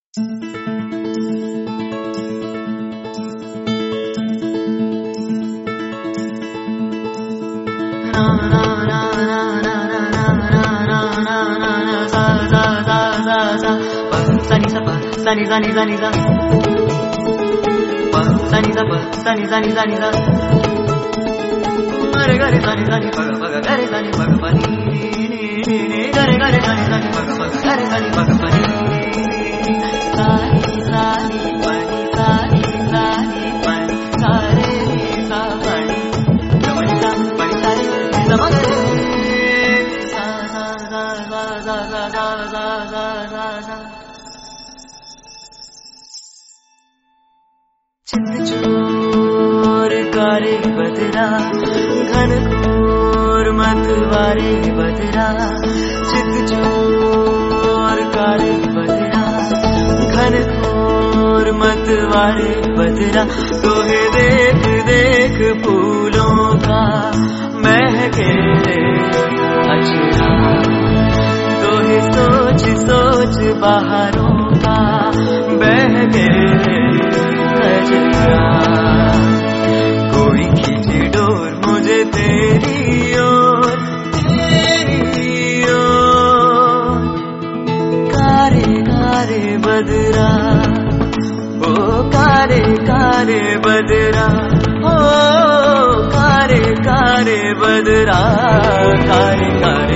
चितचोर कारे बदरा घन घोर मतवारे बदरा, चितचोर कारे बदरा घन घोर मतवारे बदरा। तोहे देख देख फूलों का महके अचरा, तोहे सोच सोच बहारों का बहके कजरा। कोई खींचे डोर मुझे तेरी ओर, तेरी ओर। कारे कारे बदरा, ओ कारे कारे बदरा, ओ कारे कारे बदरा, कारे कारे